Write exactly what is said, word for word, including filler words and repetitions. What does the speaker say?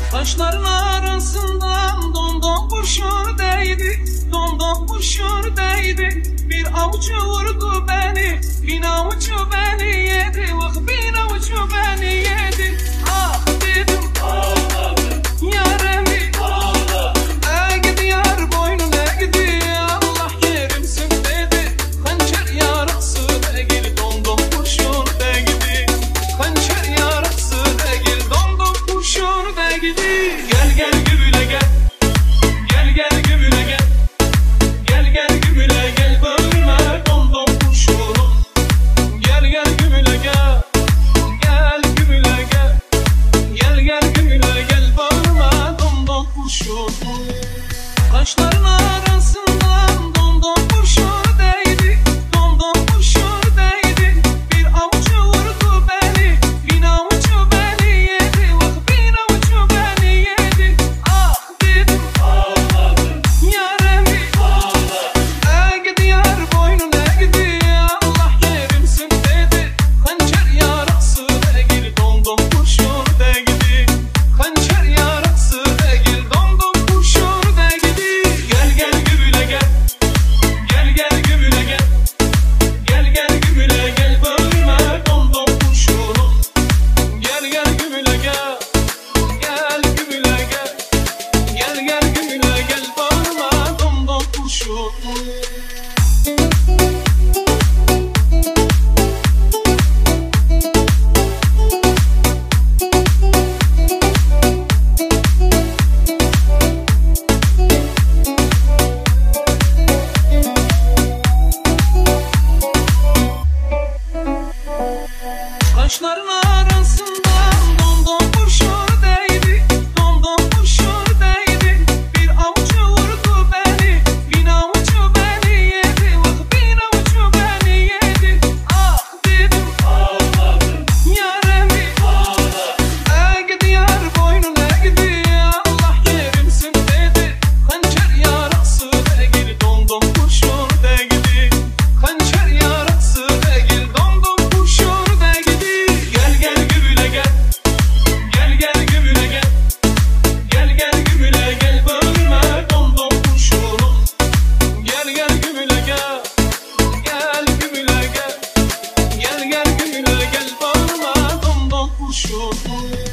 Taşların arasından domdom kurşun değdi, domdom kurşun değdi. Bir avucu vurdu beni, bin avucu beni yedi. Vah bin avucu beni yedi. Ah dedim ağladım, yaremi ağladım. Ey gidi yar boynun ey gidi, Allah kerimsin dedi. Hançer yarası değil, domdom kurşun değdi. Hançer yarası değil, domdom kurşun değdi. Gel gel gümüle gel, gel gel gümüle gel. Gel gel gümüle gel, bölme domdom kurşunum. Gel gel gümüle gel, gel gümüle gel. Gel gel gümüle gel, bölme domdom kurşunum. Kaşların arasından domdom kurşun değdi, domdom kurşun değdi. Bir avucu vurdu beni, bin avucu beni yedi. Vah bin avucu beni yedi. Ah dedim ağladım, yaremi ağladım. Ey gidi yar boynun ey gidi, Allah kerimsin dedi. Hançer yarası değil, domdom kurşun değdi. Hançer yarası değil, domdom kurşun değdi. Gel gel gümüle gel, gel gel gümüle gel. Gel gel gümüle gel, bölme domdom kurşunum. Gel gel gümüle gel, gel gümüle gel. Gel gel gümüle gel, bölme domdom kurşunum. Kaşların arasından domdom kurşun değdi, domdom kurşun değdi. Bir avucu vurdu beni, bin avucu beni yedi. Vah bin avucu beni yedi. Ah dedim ağladım, yaremi ağladım. Ey gidi yar boynun ey gidi, Allah kerimsin dedi. Hançer yarası değil, domdom kurşun değdi. Hançer yarası değil, domdom kurşun değdi. Gel gel gümüle gel, gel gel gümüle gel. Gel gel gümüle gel, bölme domdom kurşunum. Gel gel gümüle gel, gel gümüle gel. Gel gel gümüle gel, bölme domdom kurşunum.